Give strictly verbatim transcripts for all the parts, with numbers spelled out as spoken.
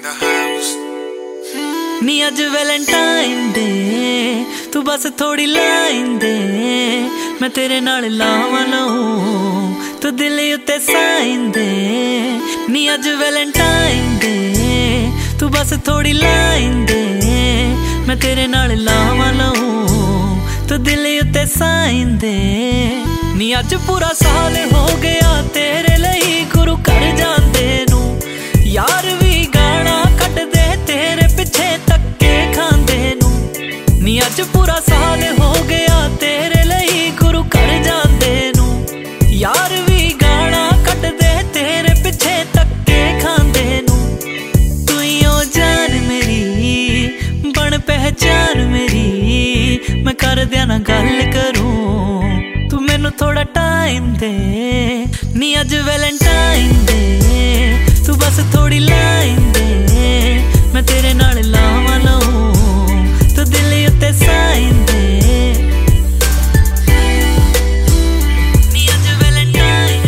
in the house. नी अज Valentine day तू बस थोड़ी लाइन दे मैं तेरे नाल लावां लऊं तू दिल उत्ते साइन दे नी अज वैलेंटाइन डे तू बस थोड़ी लाइन दे मैं तेरे नाल लावां लऊं तू दिल उत्ते साइन दे नी अज पूरा साल हो गया तेरे लई गुरु घर जांदे नू यार भी गाना कट दे तेरे पिछे धक्के खांदे नू नी अज पूरा साल हो गया तेरे लई गुरु घर जांदे नू यार भी गाना कट दे तेरे पिछे धक्के खांदे नू तू ही ओ जान मेरी बन पहचान मेरी मैं कर दिया ना गल करूं तू मैनू थोड़ा टाइम दे नी अज वैलेंटाइन डे तू बस थोड़ी लाइन दे मैं तेरे नाल लावां लऊं तू दिल उत्ते साइन दे नी अज वैलेंटाइन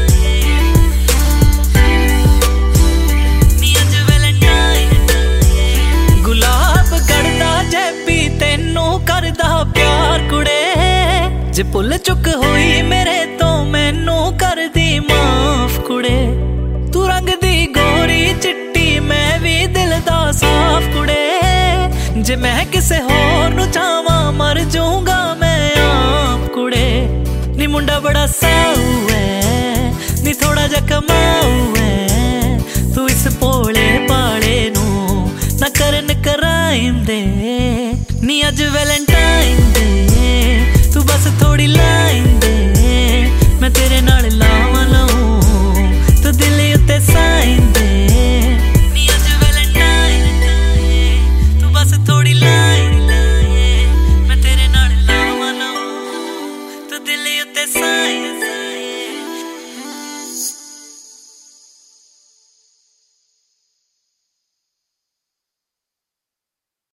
नी अज वैलेंटाइन गुलाब गड़दा जैपी तैनू करदा प्यार कुड़े जे भुल चुक होई मेरे तो मैनू कर दी माफ कुड़े तू रंग दी गोरी चिट्टी मैं भी दिल दा साफ कुड़े जे मैं किसे होर नू चावां मर जाऊंगा मैं आप कुड़े नी मुंडा बड़ा साऊ है नी थोड़ा जा कमाऊ है तू इस भोले भाले नू ना करन कराइम दे नी अज वैलेंटाइन डे तू बस थोड़ी लाइन दे मैं तेरे नाल लावां लऊं